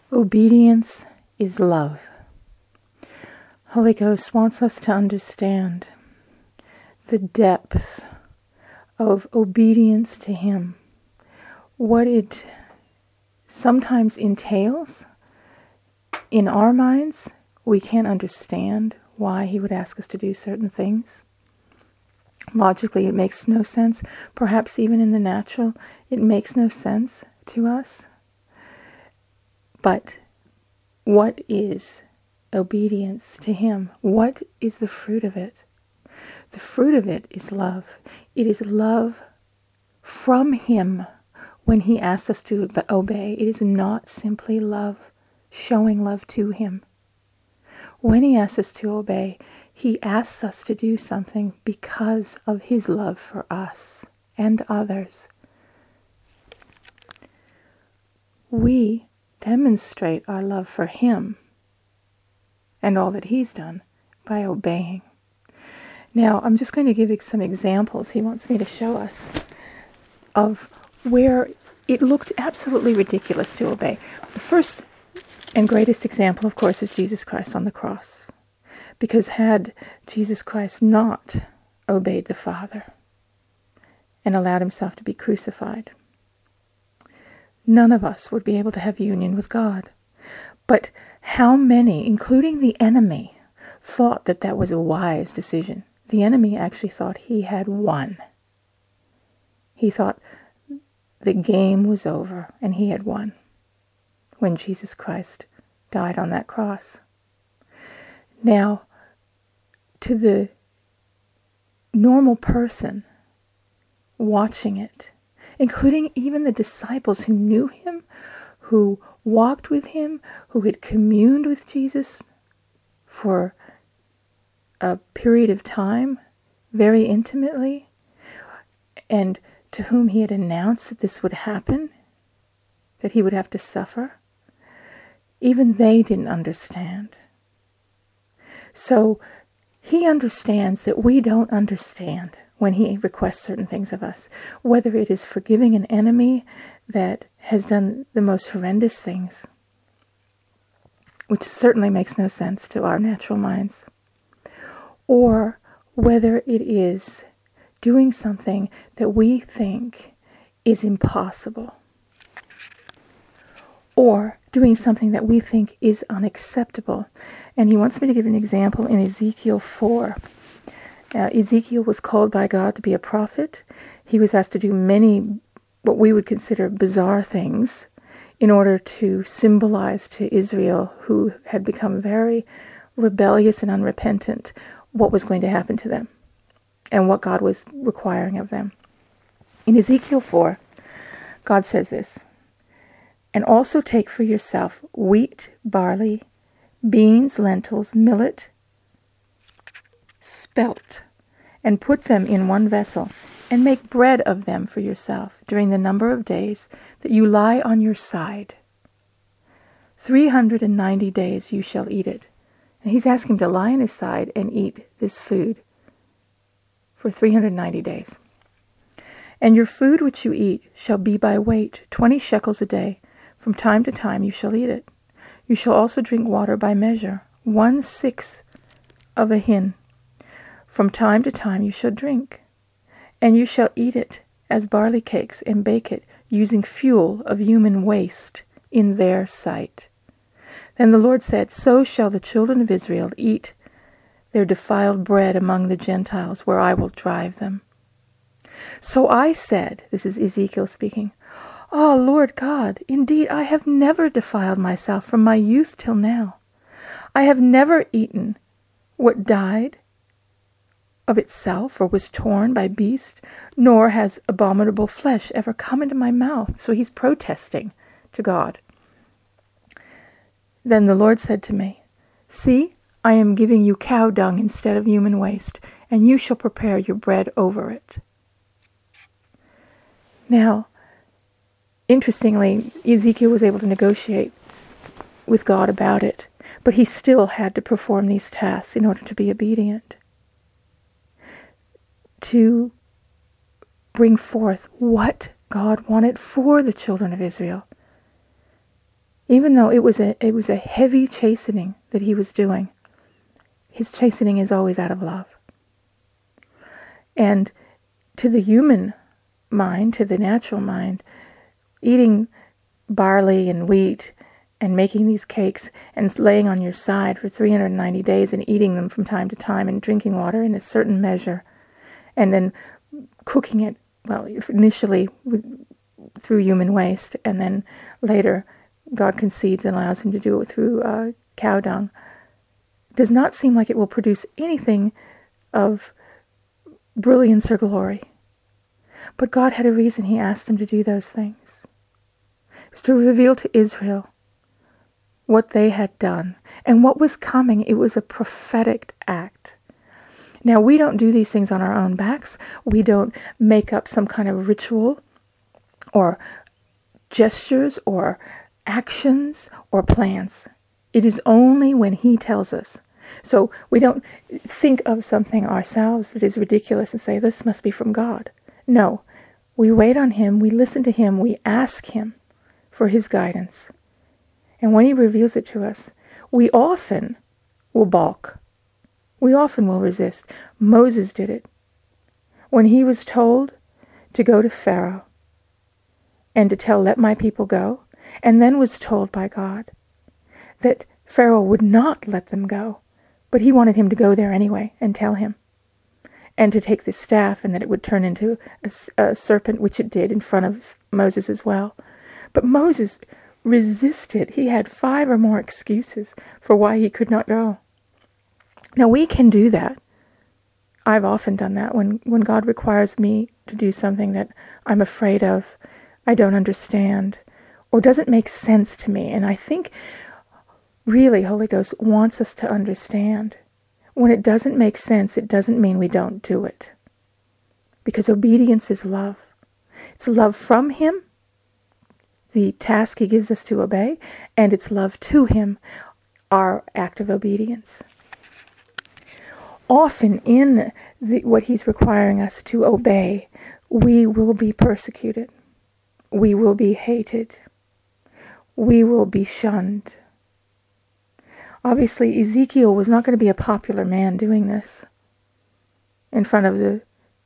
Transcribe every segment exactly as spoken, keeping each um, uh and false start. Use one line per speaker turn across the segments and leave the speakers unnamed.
Obedience is love. Holy Ghost wants us to understand the depth of obedience to Him, what it sometimes entails. In our minds, we can't understand why He would ask us to do certain things. Logically, it makes no sense. Perhaps even in the natural, it makes no sense to us. But what is obedience to Him? What is the fruit of it? The fruit of it is love. It is love from Him when He asks us to obey. It is not simply love, showing love to Him. When He asks us to obey, He asks us to do something because of His love for us and others. We demonstrate our love for Him and all that He's done by obeying. Now, I'm just going to give you some examples He wants me to show us of where it looked absolutely ridiculous to obey. The first and greatest example, of course, is Jesus Christ on the cross. Because had Jesus Christ not obeyed the Father and allowed Himself to be crucified, none of us would be able to have union with God. But how many, including the enemy, thought that that was a wise decision? The enemy actually thought he had won. He thought the game was over and he had won when Jesus Christ died on that cross. Now, to the normal person watching it, including even the disciples who knew Him, who walked with Him, who had communed with Jesus for a period of time, very intimately, and to whom He had announced that this would happen, that He would have to suffer, even they didn't understand. So He understands that we don't understand when He requests certain things of us, whether it is forgiving an enemy that has done the most horrendous things, which certainly makes no sense to our natural minds, or whether it is doing something that we think is impossible, or doing something that we think is unacceptable. And He wants me to give an example in Ezekiel four. Uh, Ezekiel was called by God to be a prophet. He was asked to do many, what we would consider bizarre things, in order to symbolize to Israel, who had become very rebellious and unrepentant, what was going to happen to them and what God was requiring of them. In Ezekiel four, God says this, "And also take for yourself wheat, barley, beans, lentils, millet, spelt, and put them in one vessel, and make bread of them for yourself during the number of days that you lie on your side. Three hundred and ninety days you shall eat it." And He's asking him to lie on his side and eat this food for three hundred ninety days. "And your food which you eat shall be by weight, twenty shekels a day. From time to time you shall eat it. You shall also drink water by measure, one-sixth of a hin. From time to time you shall drink. And you shall eat it as barley cakes and bake it, using fuel of human waste in their sight. Then the Lord said, so shall the children of Israel eat their defiled bread among the Gentiles, where I will drive them. So I said," this is Ezekiel speaking, "Ah, Lord God, indeed I have never defiled myself from my youth till now. I have never eaten what died of itself or was torn by beast, nor has abominable flesh ever come into my mouth." So he's protesting to God. Then the Lord said to me, "See, I am giving you cow dung instead of human waste, and you shall prepare your bread over it." Now, interestingly, Ezekiel was able to negotiate with God about it, but he still had to perform these tasks in order to be obedient, to bring forth what God wanted for the children of Israel. Even though it was a it was a heavy chastening that he was doing, his chastening is always out of love. And to the human mind, to the natural mind, eating barley and wheat and making these cakes and laying on your side for three hundred ninety days and eating them from time to time and drinking water in a certain measure and then cooking it, well, initially with, through human waste, and then later God concedes and allows him to do it through uh, cow dung, does not seem like it will produce anything of brilliance or glory. But God had a reason he asked him to do those things. It was to reveal to Israel what they had done and what was coming. It was a prophetic act. Now, we don't do these things on our own backs. We don't make up some kind of ritual or gestures or actions or plans. It is only when he tells us. So we don't think of something ourselves that is ridiculous and say, this must be from God. No, we wait on him, we listen to him, we ask him for his guidance. And when he reveals it to us, we often will balk. We often will resist. Moses did it. When he was told to go to Pharaoh and to tell, let my people go, and then was told by God that Pharaoh would not let them go, but he wanted him to go there anyway and tell him, and to take the staff and that it would turn into a, a serpent, which it did in front of Moses as well. But Moses resisted. He had five or more excuses for why he could not go. Now, we can do that. I've often done that when, when God requires me to do something that I'm afraid of, I don't understand, or doesn't make sense to me. And I think really Holy Ghost wants us to understand. When it doesn't make sense, it doesn't mean we don't do it. Because obedience is love. It's love from him, the task he gives us to obey, and it's love to him, our act of obedience. Often in the, what he's requiring us to obey, we will be persecuted. We will be hated. We will be shunned. Obviously, Ezekiel was not going to be a popular man doing this in front of the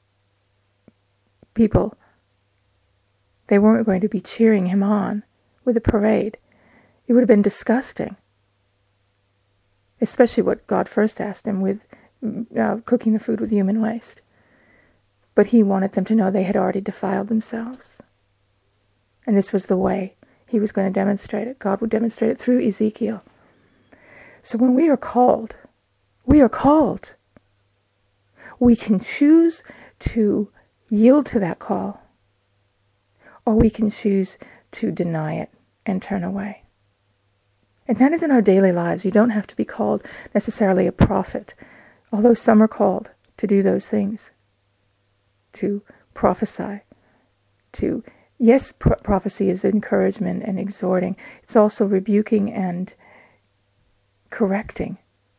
people. They weren't going to be cheering him on with a parade. It would have been disgusting. Especially what God first asked him with uh, cooking the food with human waste. But he wanted them to know they had already defiled themselves. And this was the way he was going to demonstrate it. God would demonstrate it through Ezekiel. So when we are called, we are called. We can choose to yield to that call, or we can choose to deny it and turn away. And that is in our daily lives. You don't have to be called necessarily a prophet, although some are called to do those things, to prophesy, to, yes, pro- prophecy is encouragement and exhorting. It's also rebuking and correcting.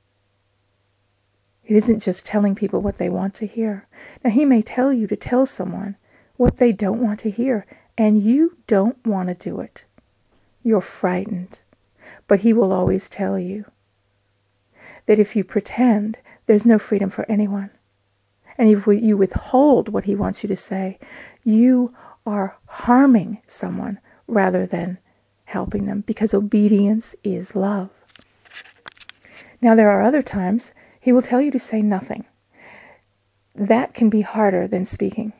It isn't just telling people what they want to hear. Now, he may tell you to tell someone what they don't want to hear, and you don't want to do it. You're frightened. But he will always tell you that if you pretend, there's no freedom for anyone. And if you withhold what he wants you to say, you are harming someone rather than helping them, because obedience is love. Now, there are other times he will tell you to say nothing. That can be harder than speaking.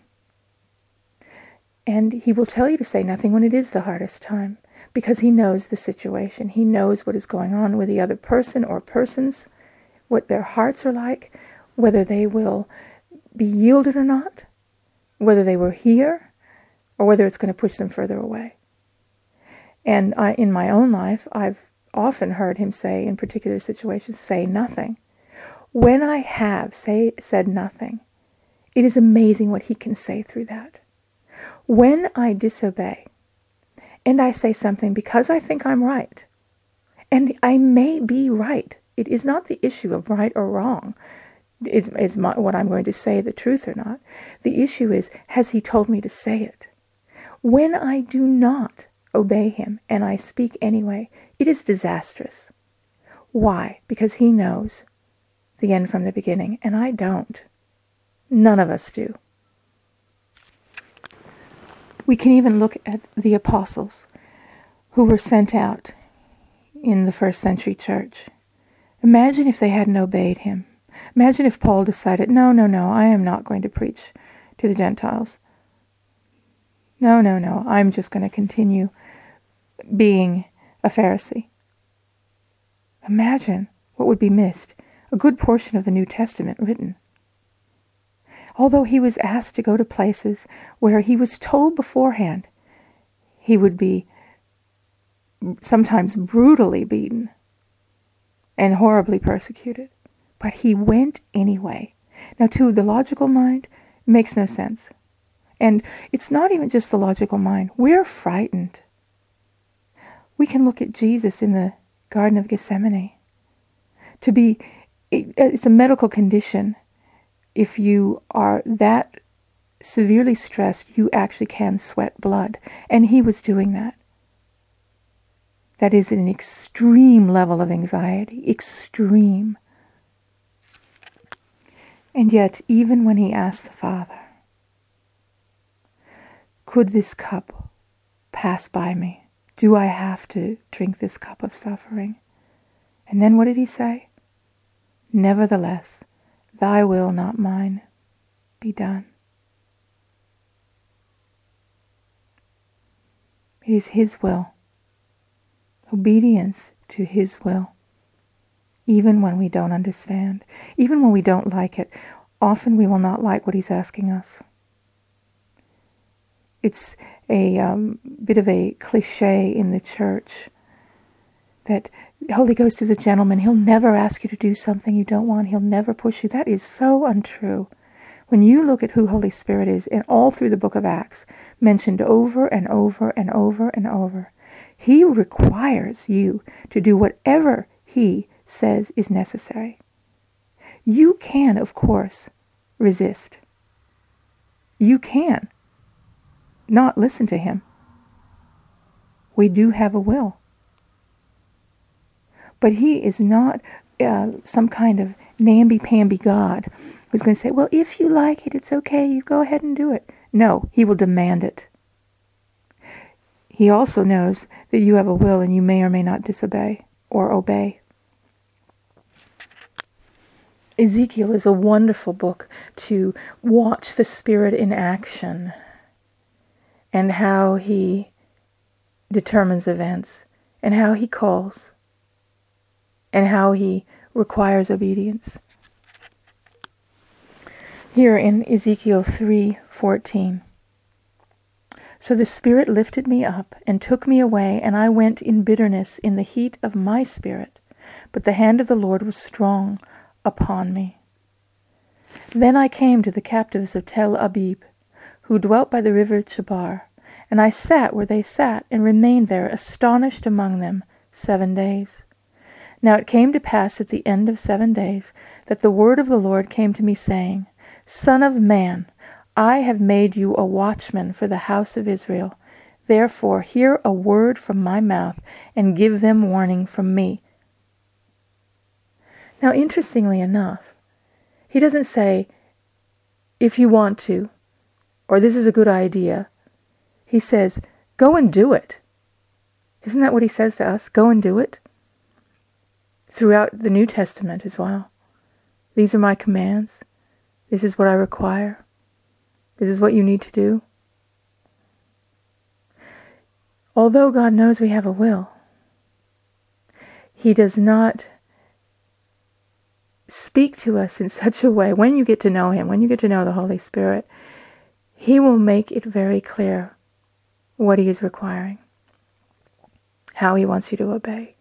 And he will tell you to say nothing when it is the hardest time, because he knows the situation. He knows what is going on with the other person or persons, what their hearts are like, whether they will be yielded or not, whether they will hear, or whether it's going to push them further away. And I, in my own life, I've often heard him say, in particular situations, say nothing. When I have say, said nothing, it is amazing what he can say through that. When I disobey, and I say something because I think I'm right, and I may be right, it is not the issue of right or wrong, is, is my, what I'm going to say the truth or not. The issue is, has he told me to say it? When I do not obey him, and I speak anyway, it is disastrous. Why? Because he knows the end from the beginning, and I don't. None of us do. We can even look at the apostles who were sent out in the first century church. Imagine if they hadn't obeyed him. Imagine if Paul decided, no, no, no, I am not going to preach to the Gentiles. No, no, no, I'm just going to continue being a Pharisee. Imagine what would be missed. A good portion of the New Testament written. Although he was asked to go to places where he was told beforehand he would be sometimes brutally beaten and horribly persecuted. But he went anyway. Now, to the logical mind, it makes no sense. And it's not even just the logical mind. We're frightened. We can look at Jesus in the Garden of Gethsemane. To be, it's a medical condition. If you are that severely stressed, you actually can sweat blood. And he was doing that. That is an extreme level of anxiety. Extreme. And yet, even when he asked the Father, could this cup pass by me? Do I have to drink this cup of suffering? And then what did he say? Nevertheless, thy will, not mine, be done. It is his will. Obedience to his will. Even when we don't understand. Even when we don't like it. Often we will not like what he's asking us. It's a um, bit of a cliche in the church that the Holy Ghost is a gentleman. He'll never ask you to do something you don't want. He'll never push you. That is so untrue. When you look at who Holy Spirit is, and all through the book of Acts, mentioned over and over and over and over, he requires you to do whatever he says is necessary. You can, of course, resist. You can not listen to him. We do have a will. But he is not uh, some kind of namby-pamby God who's going to say, well, if you like it, it's okay, you go ahead and do it. No, he will demand it. He also knows that you have a will and you may or may not disobey or obey. Ezekiel is a wonderful book to watch the Spirit in action and how he determines events and how he calls and how he requires obedience. Here in Ezekiel three fourteen. So the Spirit lifted me up and took me away, and I went in bitterness in the heat of my spirit. But the hand of the Lord was strong upon me. Then I came to the captives of Tel Abib, who dwelt by the river Chebar, and I sat where they sat, and remained there, astonished among them, seven days. Now it came to pass at the end of seven days, that the word of the Lord came to me, saying, Son of man, I have made you a watchman for the house of Israel. Therefore hear a word from my mouth, and give them warning from me. Now, interestingly enough, he doesn't say, if you want to, or this is a good idea. He says, go and do it. Isn't that what he says to us? Go and do it. Throughout the New Testament as well. These are my commands. This is what I require. This is what you need to do. Although God knows we have a will, he does not speak to us in such a way. When you get to know him, when you get to know the Holy Spirit, he will make it very clear what he is requiring, how he wants you to obey.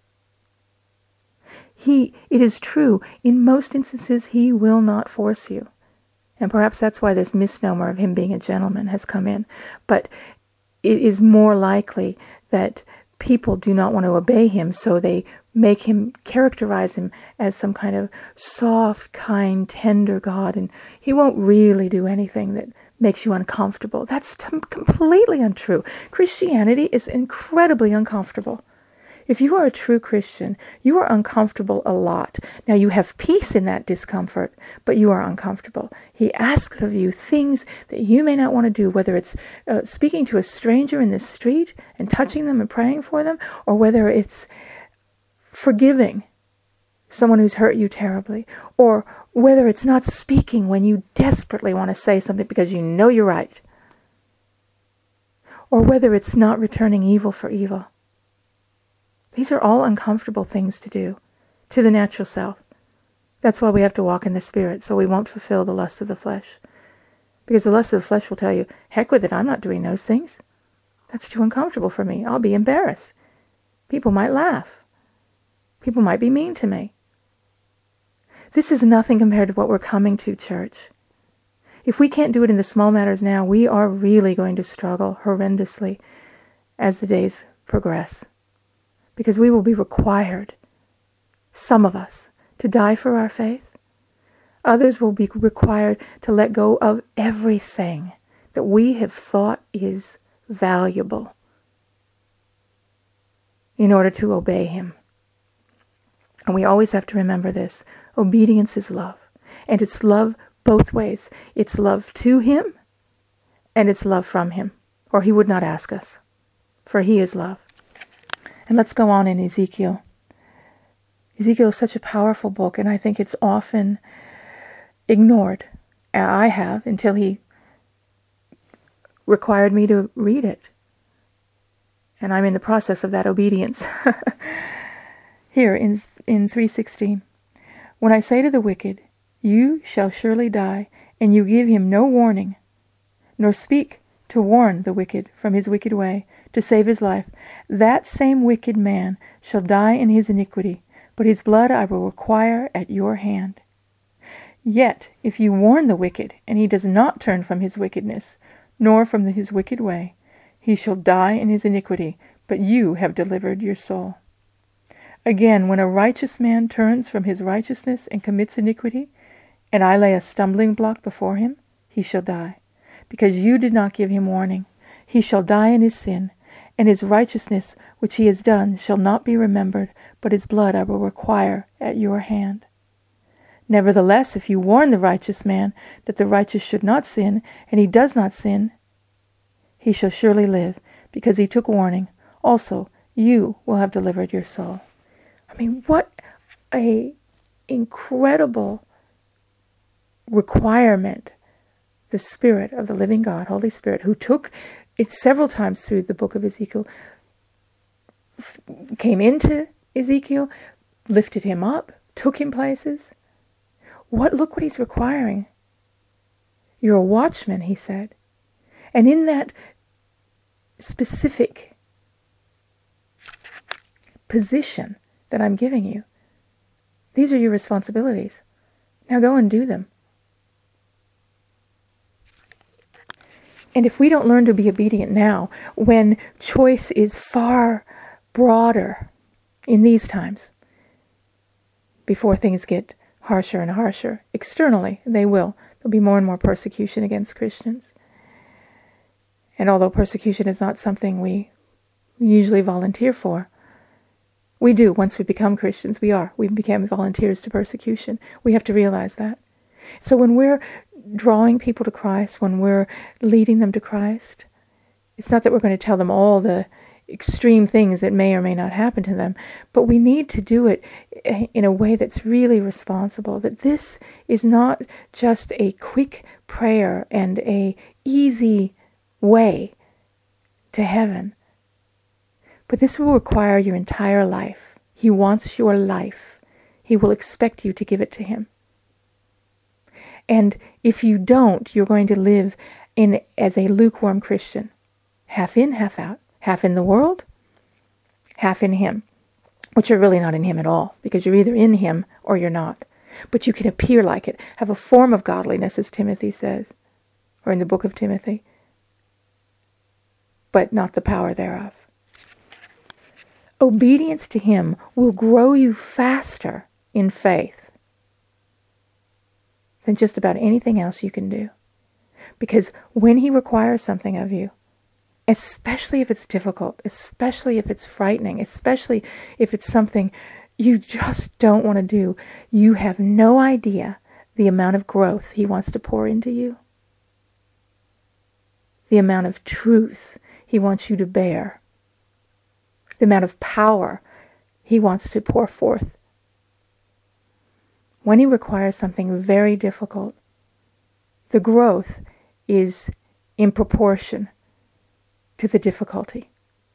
He, it is true, in most instances he will not force you. And perhaps that's why this misnomer of him being a gentleman has come in. But it is more likely that people do not want to obey him, so they make him, characterize him as some kind of soft, kind, tender God, and he won't really do anything that makes you uncomfortable. That's t- completely untrue. Christianity is incredibly uncomfortable. If you are a true Christian, you are uncomfortable a lot. Now, you have peace in that discomfort, but you are uncomfortable. He asks of you things that you may not want to do, whether it's uh, speaking to a stranger in the street and touching them and praying for them, or whether it's forgiving someone who's hurt you terribly, or whether it's not speaking when you desperately want to say something because you know you're right, or whether it's not returning evil for evil. These are all uncomfortable things to do to the natural self. That's why we have to walk in the Spirit, so we won't fulfill the lust of the flesh. Because the lust of the flesh will tell you, heck with it, I'm not doing those things. That's too uncomfortable for me. I'll be embarrassed. People might laugh. People might be mean to me. This is nothing compared to what we're coming to, church. If we can't do it in the small matters now, we are really going to struggle horrendously as the days progress. Because we will be required, some of us, to die for our faith. Others will be required to let go of everything that we have thought is valuable in order to obey Him. And we always have to remember this. Obedience is love. And it's love both ways. It's love to Him and it's love from Him. Or He would not ask us. For He is love. And let's go on in Ezekiel. Ezekiel is such a powerful book, and I think it's often ignored. I have, until he required me to read it. And I'm in the process of that obedience. Here in, in three sixteen. When I say to the wicked, you shall surely die, and you give him no warning, nor speak to warn the wicked from his wicked way, to save his life, that same wicked man shall die in his iniquity, but his blood I will require at your hand. Yet, if you warn the wicked, and he does not turn from his wickedness, nor from his wicked way, he shall die in his iniquity, but you have delivered your soul. Again, when a righteous man turns from his righteousness and commits iniquity, and I lay a stumbling block before him, he shall die, because you did not give him warning. He shall die in his sin, and his righteousness which he has done shall not be remembered, but his blood I will require at your hand. Nevertheless, if you warn the righteous man that the righteous should not sin, and he does not sin, he shall surely live, because he took warning. Also, you will have delivered your soul. I mean, what a incredible requirement the Spirit of the living God, Holy Spirit, who took it several times through the book of Ezekiel, came into Ezekiel, lifted him up, took him places. What? Look what he's requiring. You're a watchman, he said. And in that specific position that I'm giving you, these are your responsibilities. Now go and do them. And if we don't learn to be obedient now, when choice is far broader in these times, before things get harsher and harsher, externally, they will. There'll be more and more persecution against Christians. And although persecution is not something we usually volunteer for, we do. Once we become Christians, we are. We become volunteers to persecution. We have to realize that. So when we're drawing people to Christ, when we're leading them to Christ, it's not that we're going to tell them all the extreme things that may or may not happen to them, but we need to do it in a way that's really responsible, that this is not just a quick prayer and a easy way to heaven, but this will require your entire life. He wants your life. He will expect you to give it to him. And if you don't, you're going to live in as a lukewarm Christian, half in, half out, half in the world, half in him, which you're really not in him at all, because you're either in him or you're not. But you can appear like it, have a form of godliness, as Timothy says, or in the book of Timothy, but not the power thereof. Obedience to him will grow you faster in faith than just about anything else you can do. Because when he requires something of you, especially if it's difficult, especially if it's frightening, especially if it's something you just don't want to do, you have no idea the amount of growth he wants to pour into you, the amount of truth he wants you to bear, the amount of power he wants to pour forth. When he requires something very difficult, the growth is in proportion to the difficulty.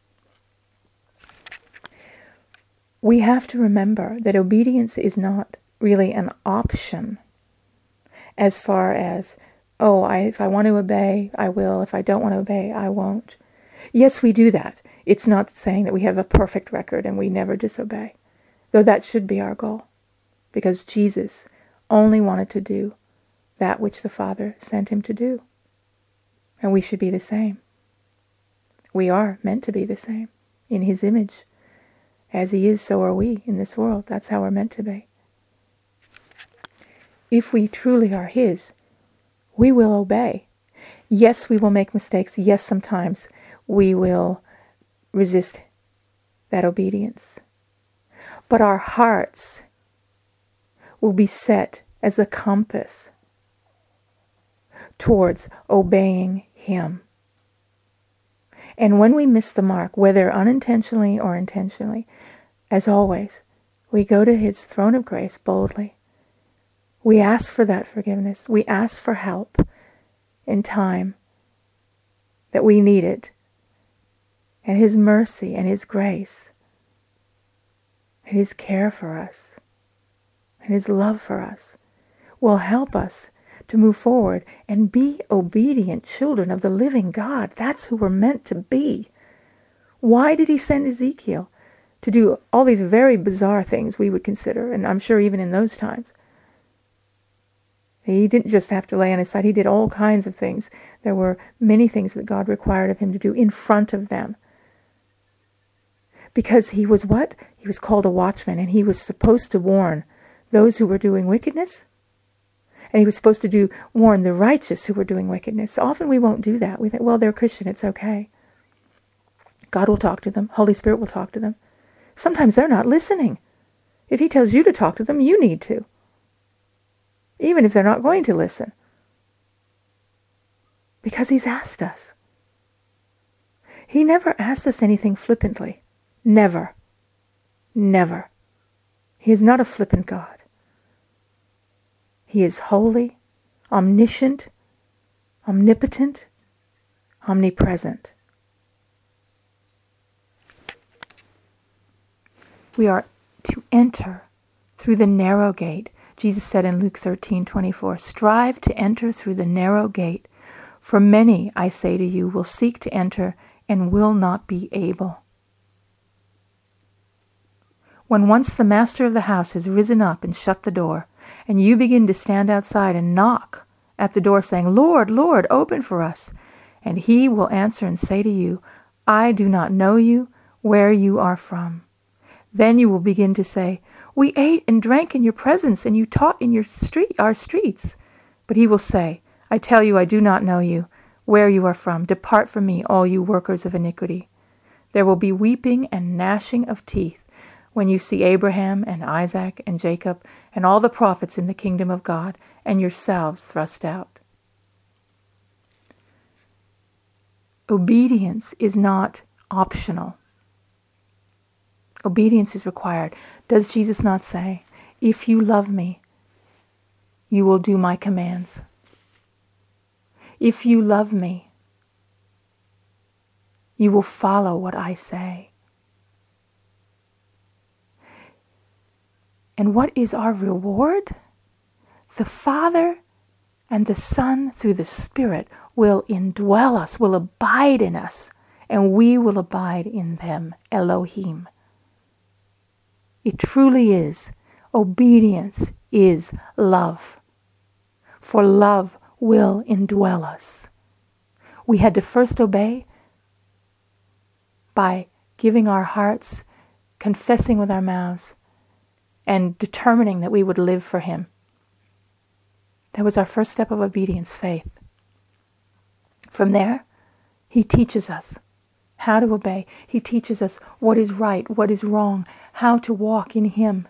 We have to remember that obedience is not really an option as far as, oh, I, if I want to obey, I will. If I don't want to obey, I won't. Yes, we do that. It's not saying that we have a perfect record and we never disobey, though that should be our goal, because Jesus only wanted to do that which the Father sent him to do. And we should be the same. We are meant to be the same, in his image. As he is, so are we in this world. That's how we're meant to be. If we truly are his, we will obey. Yes, we will make mistakes. Yes, sometimes we will resist that obedience. But our hearts will be set as a compass towards obeying him. And when we miss the mark, whether unintentionally or intentionally, as always, we go to his throne of grace boldly. We ask for that forgiveness. We ask for help in time that we need it. And his mercy and his grace and his care for us and his love for us will help us to move forward and be obedient children of the living God. That's who we're meant to be. Why did he send Ezekiel to do all these very bizarre things we would consider, and I'm sure even in those times? He didn't just have to lay on his side. He did all kinds of things. There were many things that God required of him to do in front of them. Because he was what? He was called a watchman, and he was supposed to warn those who were doing wickedness. And he was supposed to do warn the righteous who were doing wickedness. Often we won't do that. We think, well, they're Christian, it's okay. God will talk to them. Holy Spirit will talk to them. Sometimes they're not listening. If he tells you to talk to them, you need to. Even if they're not going to listen. Because he's asked us. He never asked us anything flippantly. Never. Never. He is not a flippant God. He is holy, omniscient, omnipotent, omnipresent. We are to enter through the narrow gate. Jesus said in Luke thirteen twenty-four, "Strive to enter through the narrow gate, for many, I say to you, will seek to enter and will not be able." When once the master of the house has risen up and shut the door, and you begin to stand outside and knock at the door saying, "Lord, Lord, open for us," and he will answer and say to you, "I do not know you, where you are from." Then you will begin to say, "We ate and drank in your presence, and you taught in your street, our streets." But he will say, "I tell you, I do not know you, where you are from. Depart from me, all you workers of iniquity." There will be weeping and gnashing of teeth when you see Abraham and Isaac and Jacob and all the prophets in the kingdom of God, and yourselves thrust out. Obedience is not optional. Obedience is required. Does Jesus not say, "If you love me, you will do my commands"? If you love me, you will follow what I say. And what is our reward? The Father and the Son through the Spirit will indwell us, will abide in us, and we will abide in them, Elohim. It truly is. Obedience is love. For love will indwell us. We had to first obey by giving our hearts, confessing with our mouths, and determining that we would live for him. That was our first step of obedience, faith. From there, he teaches us how to obey. He teaches us what is right, what is wrong, how to walk in him.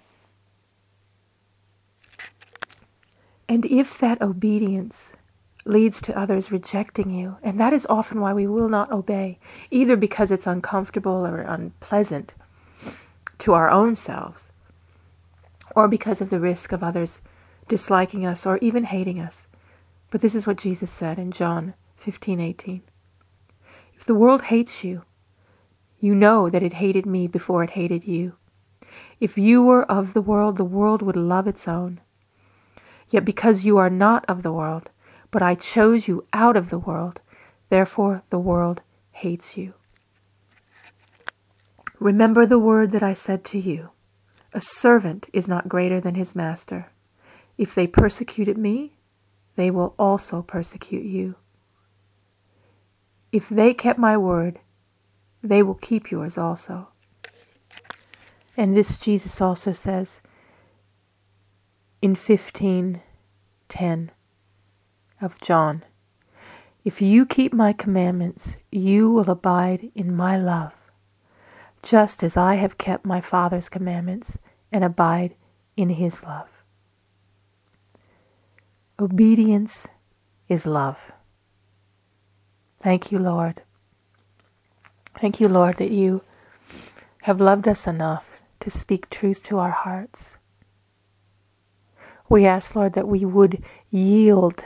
And if that obedience leads to others rejecting you, and that is often why we will not obey, either because it's uncomfortable or unpleasant to our own selves, or because of the risk of others disliking us or even hating us. But this is what Jesus said in John fifteen eighteen. If the world hates you, you know that it hated me before it hated you. If you were of the world, the world would love its own. Yet because you are not of the world, but I chose you out of the world, therefore the world hates you. Remember the word that I said to you. A servant is not greater than his master. If they persecuted me, they will also persecute you. If they kept my word, they will keep yours also. And this Jesus also says in fifteen ten of John, if you keep my commandments, you will abide in my love, just as I have kept my Father's commandments and abide in his love. Obedience is love. Thank you, Lord. Thank you, Lord, that you have loved us enough to speak truth to our hearts. We ask, Lord, that we would yield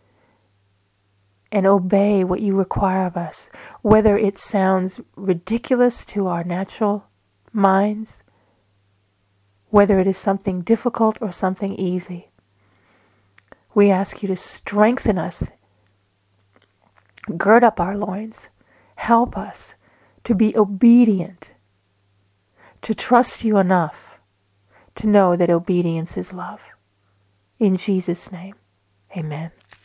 and obey what you require of us, whether it sounds ridiculous to our natural minds, whether it is something difficult or something easy. We ask you to strengthen us, gird up our loins, help us to be obedient, to trust you enough to know that obedience is love. In Jesus' name, amen.